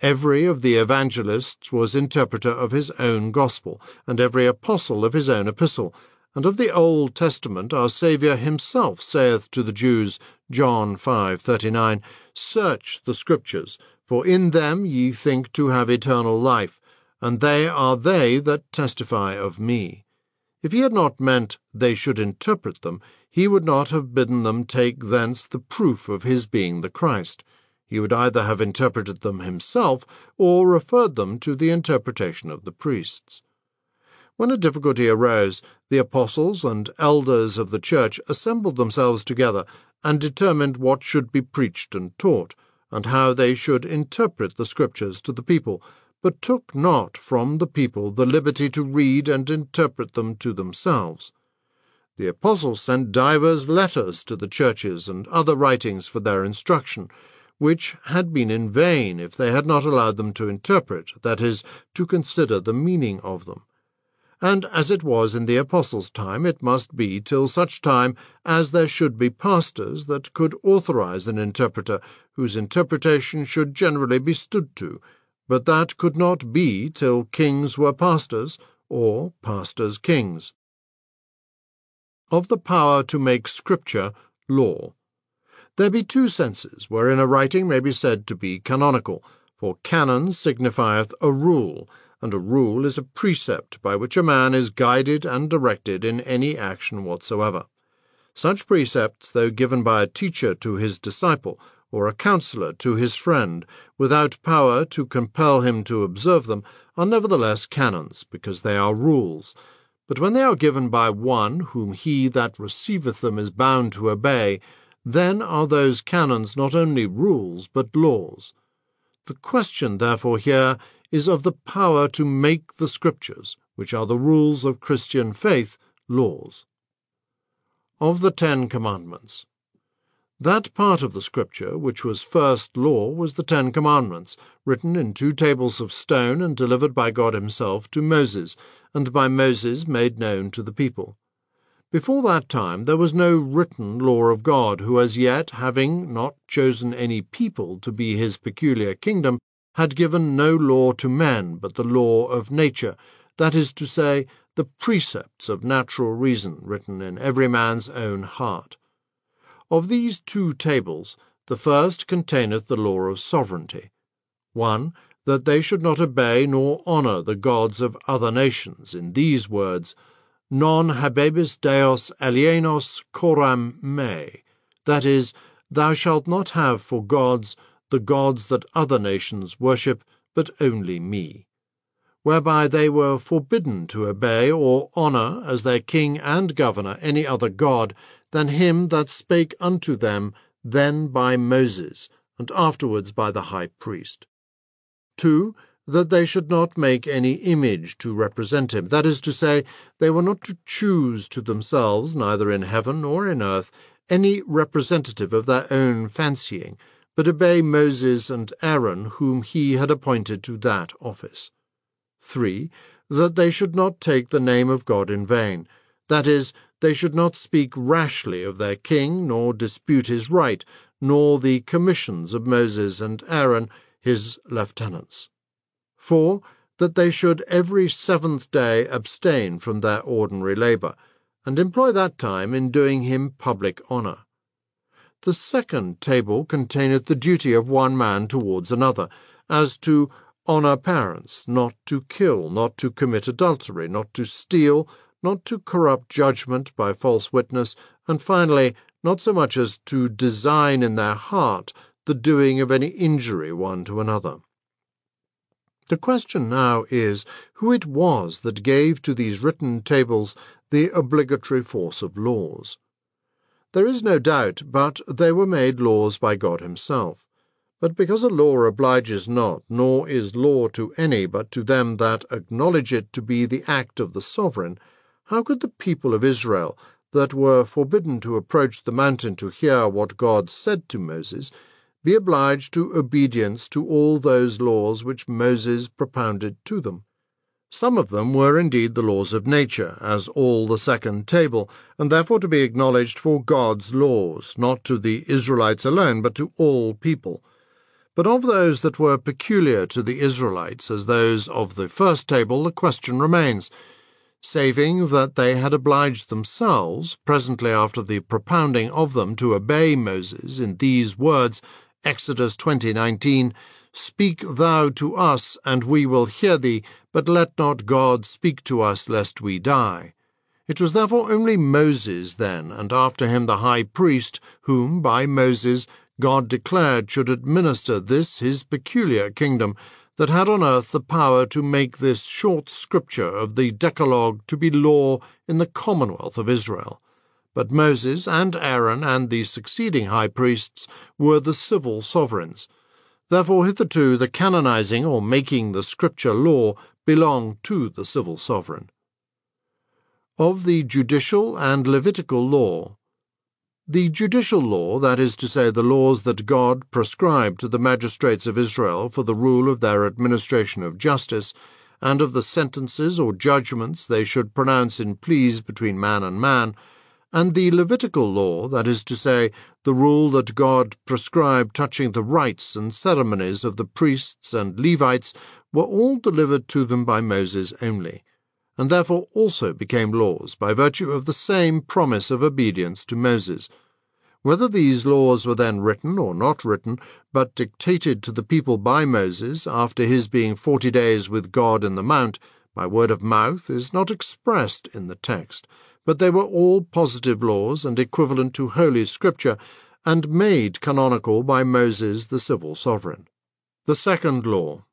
Every of the evangelists was interpreter of his own gospel, and every apostle of his own epistle. And of the Old Testament our Saviour himself saith to the Jews, John five thirty-nine, Search the Scriptures, for in them ye think to have eternal life, and they are they that testify of me. If he had not meant they should interpret them, he would not have bidden them take thence the proof of his being the Christ. He would either have interpreted them himself, or referred them to the interpretation of the priests. When a difficulty arose, the apostles and elders of the church assembled themselves together, and determined what should be preached and taught, and how they should interpret the Scriptures to the people, but took not from the people the liberty to read and interpret them to themselves. The apostles sent divers letters to the churches and other writings for their instruction, which had been in vain if they had not allowed them to interpret, that is, to consider the meaning of them. And as it was in the apostles' time, it must be till such time as there should be pastors that could authorize an interpreter, whose interpretation should generally be stood to, but that could not be till kings were pastors, or pastors kings. Of the power to make Scripture law. There be two senses wherein a writing may be said to be canonical, for canon signifieth a rule, and a rule is a precept by which a man is guided and directed in any action whatsoever. Such precepts, though given by a teacher to his disciple, or a counsellor to his friend, without power to compel him to observe them, are nevertheless canons, because they are rules. But when they are given by one whom he that receiveth them is bound to obey, then are those canons not only rules, but laws. The question, therefore, here is of the power to make the Scriptures, which are the rules of Christian faith, laws. Of the Ten Commandments. That part of the Scripture which was first law was the Ten Commandments, written in two tables of stone and delivered by God himself to Moses, and by Moses made known to the people. Before that time there was no written law of God, who as yet, having not chosen any people to be his peculiar kingdom, had given no law to men but the law of nature, that is to say, the precepts of natural reason written in every man's own heart. Of these two tables, the first containeth the law of sovereignty. One, that they should not obey nor honour the gods of other nations, in these words, Non habebis deos alienos coram me, that is, thou shalt not have for gods the gods that other nations worship, but only me, whereby they were forbidden to obey or honour as their king and governor any other god than him that spake unto them then by Moses, and afterwards by the high priest. Two, that they should not make any image to represent him, that is to say, they were not to choose to themselves, neither in heaven nor in earth, any representative of their own fancying, but obey Moses and Aaron, whom he had appointed to that office. Three, that they should not take the name of God in vain, that is, they should not speak rashly of their king, nor dispute his right, nor the commissions of Moses and Aaron, his lieutenants. Four, that they should every seventh day abstain from their ordinary labour, and employ that time in doing him public honour. The second table containeth the duty of one man towards another, as to honour parents, not to kill, not to commit adultery, not to steal, not to corrupt judgment by false witness, and finally, not so much as to design in their heart the doing of any injury one to another. The question now is, who it was that gave to these written tables the obligatory force of laws. There is no doubt but they were made laws by God himself. But because a law obliges not, nor is law to any but to them that acknowledge it to be the act of the sovereign, how could the people of Israel, that were forbidden to approach the mountain to hear what God said to Moses, be obliged to obedience to all those laws which Moses propounded to them? Some of them were indeed the laws of nature, as all the second table, and therefore to be acknowledged for God's laws, not to the Israelites alone, but to all people. But of those that were peculiar to the Israelites as those of the first table, the question remains, saving that they had obliged themselves, presently after the propounding of them, to obey Moses in these words, Exodus twenty nineteen, Speak thou to us, and we will hear thee, but let not God speak to us, lest we die. It was therefore only Moses then, and after him the high priest, whom by Moses God declared should administer this his peculiar kingdom, that had on earth the power to make this short scripture of the Decalogue to be law in the commonwealth of Israel. But Moses and Aaron and the succeeding high priests were the civil sovereigns. Therefore hitherto the canonizing or making the scripture law belonged to the civil sovereign. Of the judicial and Levitical law. The judicial law, that is to say, the laws that God prescribed to the magistrates of Israel for the rule of their administration of justice, and of the sentences or judgments they should pronounce in pleas between man and man, and the Levitical law, that is to say, the rule that God prescribed touching the rites and ceremonies of the priests and Levites, were all delivered to them by Moses only, and therefore also became laws by virtue of the same promise of obedience to Moses. Whether these laws were then written or not written, but dictated to the people by Moses after his being forty days with God in the mount, by word of mouth, is not expressed in the text, but they were all positive laws and equivalent to Holy Scripture, and made canonical by Moses the civil sovereign. The second law.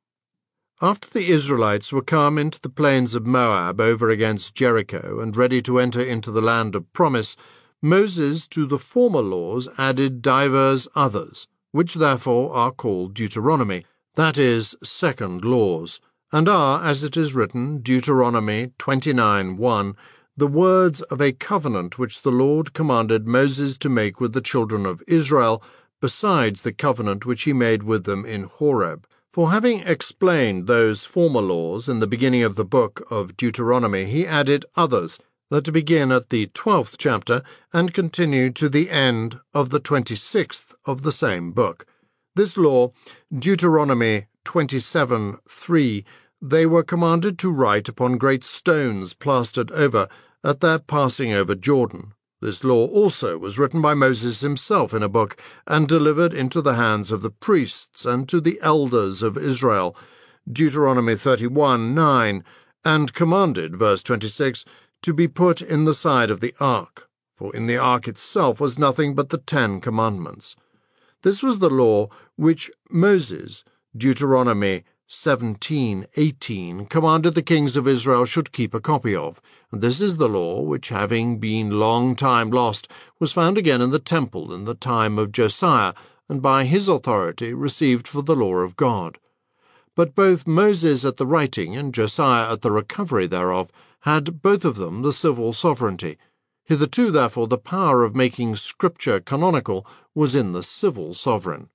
After the Israelites were come into the plains of Moab over against Jericho, and ready to enter into the land of promise, Moses to the former laws added divers others, which therefore are called Deuteronomy, that is, second laws, and are, as it is written, Deuteronomy twenty-nine one, the words of a covenant which the Lord commanded Moses to make with the children of Israel, besides the covenant which he made with them in Horeb. For having explained those former laws in the beginning of the book of Deuteronomy, he added others, that begin at the twelfth chapter and continue to the end of the twenty-sixth of the same book. This law, Deuteronomy twenty-seven three, they were commanded to write upon great stones plastered over, at their passing over Jordan. This law also was written by Moses himself in a book, and delivered into the hands of the priests and to the elders of Israel, Deuteronomy thirty-one nine, and commanded, verse twenty-six, to be put in the side of the ark, for in the ark itself was nothing but the Ten Commandments. This was the law which Moses, Deuteronomy seventeen eighteen, commanded the kings of Israel should keep a copy of, and this is the law which, having been long time lost, was found again in the temple in the time of Josiah, and by his authority received for the law of God. But both Moses at the writing and Josiah at the recovery thereof had both of them the civil sovereignty. Hitherto, therefore, the power of making Scripture canonical was in the civil sovereign.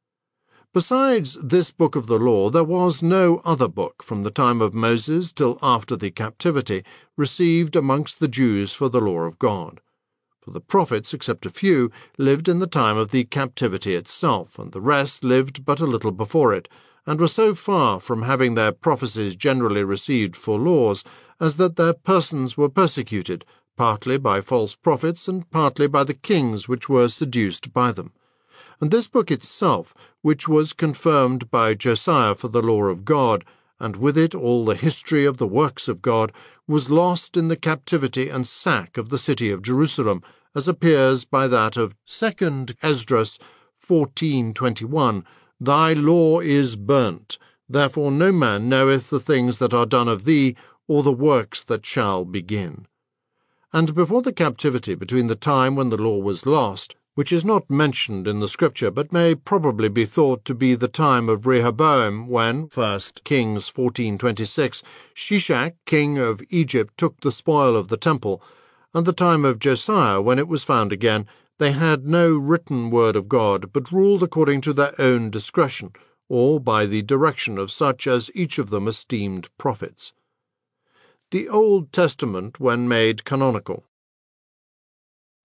Besides this book of the law, there was no other book from the time of Moses till after the captivity received amongst the Jews for the law of God. For the prophets, except a few, lived in the time of the captivity itself, and the rest lived but a little before it, and were so far from having their prophecies generally received for laws, as that their persons were persecuted, partly by false prophets, and partly by the kings which were seduced by them. And this book itself, which was confirmed by Josiah for the law of God, and with it all the history of the works of God, was lost in the captivity and sack of the city of Jerusalem, as appears by that of Second Esdras fourteen twenty-one, Thy law is burnt, therefore no man knoweth the things that are done of thee, or the works that shall begin. And before the captivity, between the time when the law was lost, which is not mentioned in the Scripture, but may probably be thought to be the time of Rehoboam, when, First Kings fourteen twenty-six, Shishak, king of Egypt, took the spoil of the temple, and the time of Josiah, when it was found again, they had no written word of God, but ruled according to their own discretion, or by the direction of such as each of them esteemed prophets. The Old Testament when made canonical.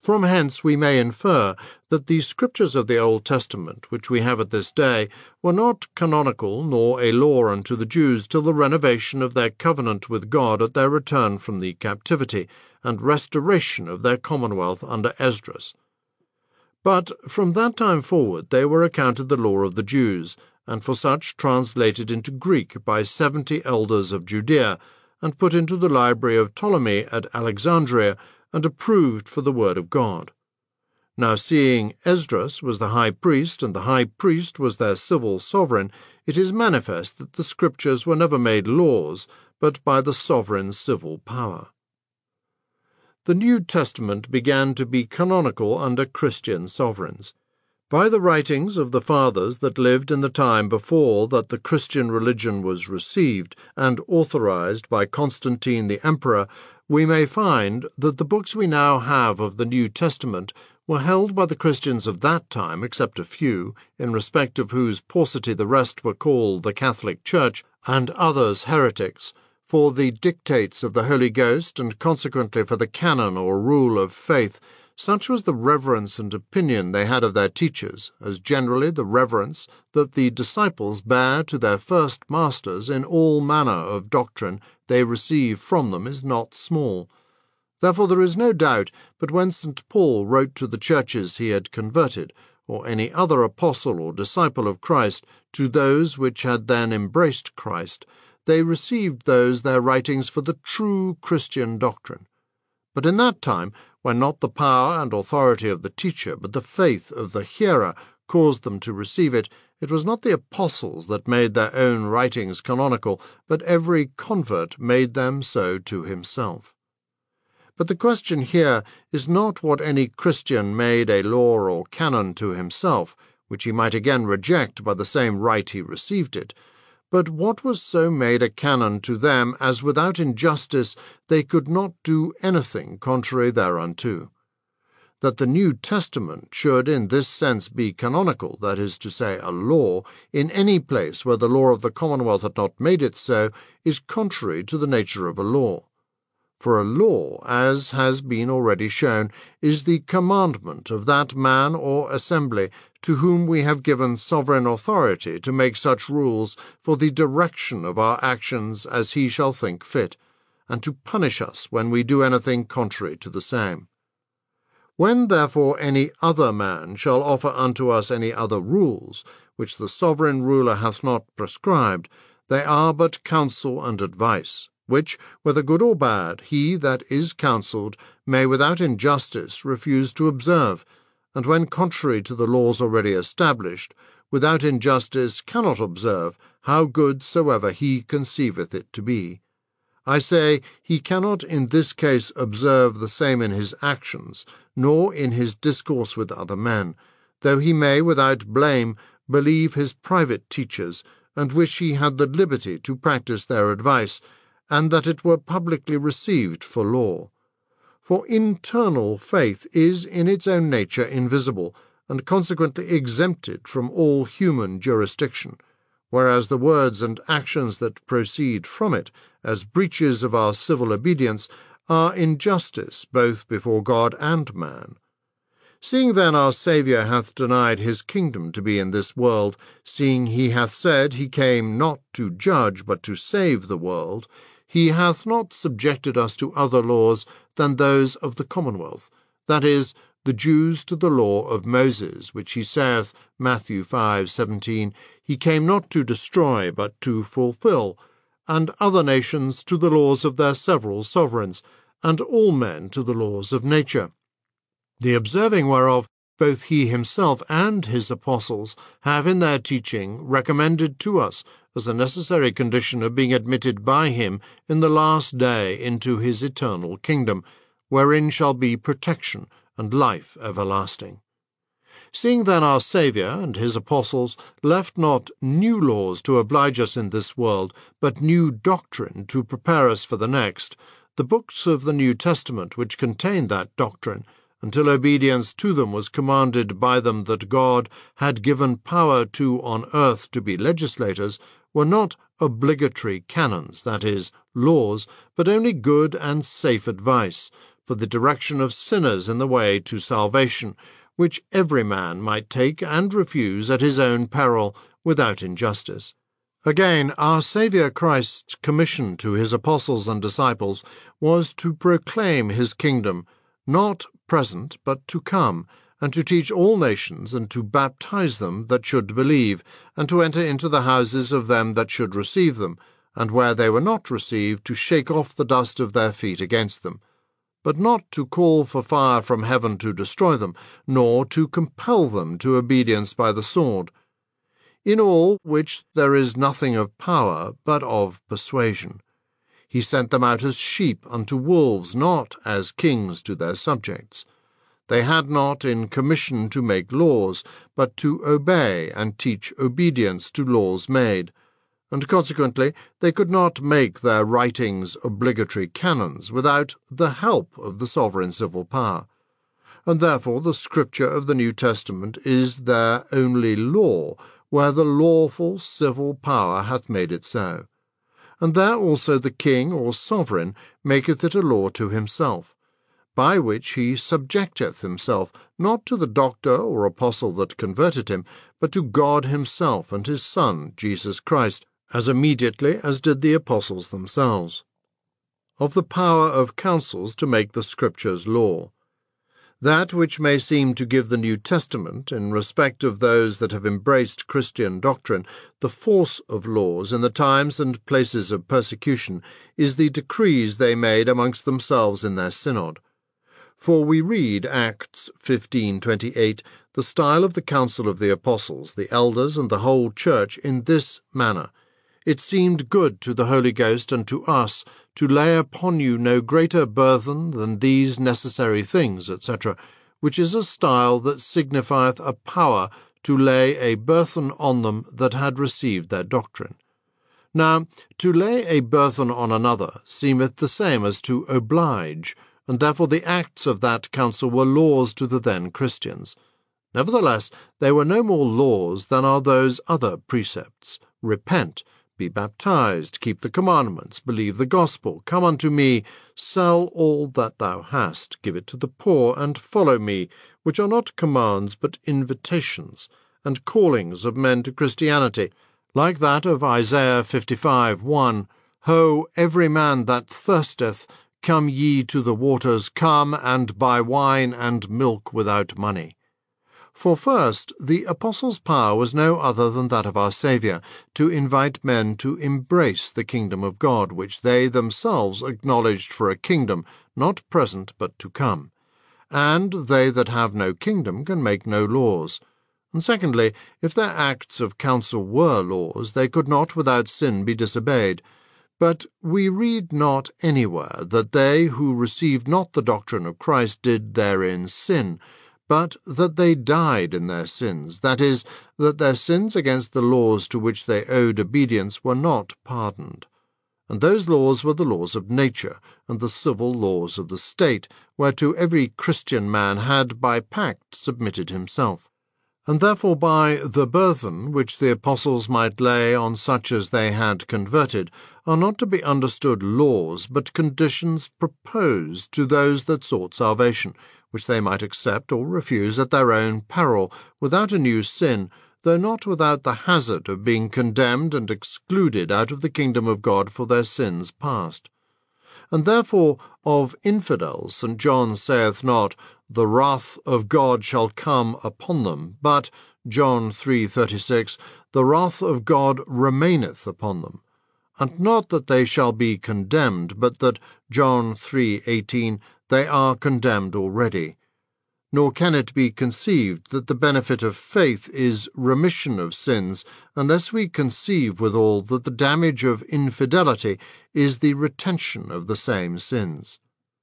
From hence we may infer that the scriptures of the Old Testament, which we have at this day, were not canonical nor a law unto the Jews till the renovation of their covenant with God at their return from the captivity, and restoration of their commonwealth under Esdras. But from that time forward they were accounted the law of the Jews, and for such translated into Greek by seventy elders of Judea, and put into the library of Ptolemy at Alexandria, and approved for the word of God. Now seeing Esdras was the high priest, and the high priest was their civil sovereign, it is manifest that the Scriptures were never made laws, but by the sovereign civil power. The New Testament began to be canonical under Christian sovereigns. By the writings of the fathers that lived in the time before that the Christian religion was received and authorized by Constantine the Emperor, we may find that the books we now have of the New Testament were held by the Christians of that time, except a few, in respect of whose paucity the rest were called the Catholic Church, and others heretics, for the dictates of the Holy Ghost, and consequently for the canon or rule of faith. Such was the reverence and opinion they had of their teachers, as generally the reverence that the disciples bear to their first masters in all manner of doctrine they receive from them is not small. Therefore there is no doubt but when Saint Paul wrote to the churches he had converted, or any other apostle or disciple of Christ, to those which had then embraced Christ, they received those their writings for the true Christian doctrine. But in that time, when not the power and authority of the teacher, but the faith of the hearer caused them to receive it, it was not the apostles that made their own writings canonical, but every convert made them so to himself. But the question here is not what any Christian made a law or canon to himself, which he might again reject by the same right he received it, but what was so made a canon to them as without injustice they could not do anything contrary thereunto. That the New Testament should in this sense be canonical, that is to say, a law, in any place where the law of the Commonwealth had not made it so, is contrary to the nature of a law. For a law, as has been already shown, is the commandment of that man or assembly to whom we have given sovereign authority to make such rules for the direction of our actions as he shall think fit, and to punish us when we do anything contrary to the same. When therefore any other man shall offer unto us any other rules, which the sovereign ruler hath not prescribed, they are but counsel and advice, which, whether good or bad, he that is counselled may without injustice refuse to observe, and when contrary to the laws already established, without injustice cannot observe, how good soever he conceiveth it to be. I say, he cannot in this case observe the same in his actions, nor in his discourse with other men, though he may without blame believe his private teachers, and wish he had the liberty to practice their advice, and that it were publicly received for law. For internal faith is in its own nature invisible, and consequently exempted from all human jurisdiction, whereas the words and actions that proceed from it, as breaches of our civil obedience, are injustice both before God and man. Seeing then our Saviour hath denied his kingdom to be in this world, seeing he hath said he came not to judge but to save the world, he hath not subjected us to other laws than those of the Commonwealth, that is, the Jews to the law of Moses, which he saith, Matthew five seventeen, he came not to destroy, but to fulfill, and other nations to the laws of their several sovereigns, and all men to the laws of nature, the observing whereof both he himself and his apostles have in their teaching recommended to us as a necessary condition of being admitted by him in the last day into his eternal kingdom, wherein shall be protection and life everlasting. Seeing then our Saviour and his apostles left not new laws to oblige us in this world, but new doctrine to prepare us for the next, the books of the New Testament which contain that doctrine, until obedience to them was commanded by them that God had given power to on earth to be legislators, were not obligatory canons, that is, laws, but only good and safe advice, for the direction of sinners in the way to salvation, which every man might take and refuse at his own peril without injustice. Again, our Saviour Christ's commission to his apostles and disciples was to proclaim his kingdom, not present but to come, and to teach all nations, and to baptize them that should believe, and to enter into the houses of them that should receive them, and where they were not received, to shake off the dust of their feet against them, but not to call for fire from heaven to destroy them, nor to compel them to obedience by the sword. In all which there is nothing of power, but of persuasion. He sent them out as sheep unto wolves, not as kings to their subjects. They had not in commission to make laws, but to obey and teach obedience to laws made, and consequently they could not make their writings obligatory canons without the help of the sovereign civil power. And therefore the Scripture of the New Testament is their only law, where the lawful civil power hath made it so. And there also the king or sovereign maketh it a law to himself, by which he subjecteth himself, not to the doctor or apostle that converted him, but to God himself and his Son, Jesus Christ, as immediately as did the apostles themselves. Of the power of councils to make the Scriptures law. That which may seem to give the New Testament, in respect of those that have embraced Christian doctrine, the force of laws in the times and places of persecution, is the decrees they made amongst themselves in their synod. For we read Acts fifteen twenty-eight, the style of the council of the apostles, the elders, and the whole church in this manner: It seemed good to the Holy Ghost and to us to lay upon you no greater burthen than these necessary things, et cetera, which is a style that signifieth a power to lay a burthen on them that had received their doctrine. Now, to lay a burthen on another seemeth the same as to oblige, and therefore the acts of that council were laws to the then Christians. Nevertheless, they were no more laws than are those other precepts: repent, be baptized, keep the commandments, believe the gospel, come unto me, sell all that thou hast, give it to the poor, and follow me, which are not commands but invitations, and callings of men to Christianity, like that of Isaiah fifty-five one, Ho, every man that thirsteth, come ye to the waters, come and buy wine and milk without money. For first, the apostles' power was no other than that of our Saviour, to invite men to embrace the kingdom of God, which they themselves acknowledged for a kingdom, not present but to come. And they that have no kingdom can make no laws. And secondly, if their acts of council were laws, they could not without sin be disobeyed. But we read not anywhere that they who received not the doctrine of Christ did therein sin, but that they died in their sins, that is, that their sins against the laws to which they owed obedience were not pardoned. And those laws were the laws of nature, and the civil laws of the state, whereto every Christian man had by pact submitted himself. And therefore by the burthen which the apostles might lay on such as they had converted are not to be understood laws, but conditions proposed to those that sought salvation, which they might accept or refuse at their own peril, without a new sin, though not without the hazard of being condemned and excluded out of the kingdom of God for their sins past. And therefore of infidels Saint John saith not, The wrath of God shall come upon them, but, John three thirty-six, The wrath of God remaineth upon them. And not that they shall be condemned, but that, John three eighteen, they are condemned already. Nor can it be conceived that the benefit of faith is remission of sins, unless we conceive withal that the damage of infidelity is the retention of the same sins.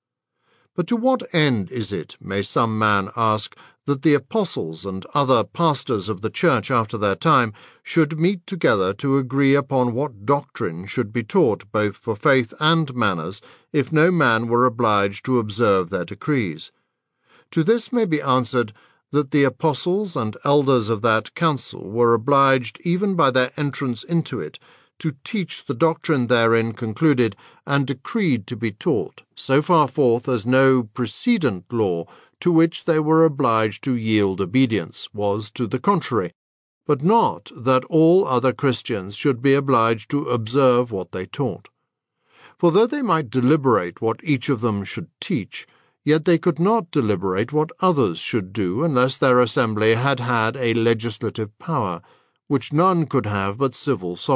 But to what end is it, may some man ask, that the apostles and other pastors of the church after their time should meet together to agree upon what doctrine should be taught both for faith and manners, if no man were obliged to observe their decrees? To this may be answered that the apostles and elders of that council were obliged, even by their entrance into it, to teach the doctrine therein concluded and decreed to be taught, so far forth as no precedent law to which they were obliged to yield obedience was to the contrary, but not that all other Christians should be obliged to observe what they taught. For though they might deliberate what each of them should teach, yet they could not deliberate what others should do unless their assembly had had a legislative power, which none could have but civil sovereigns.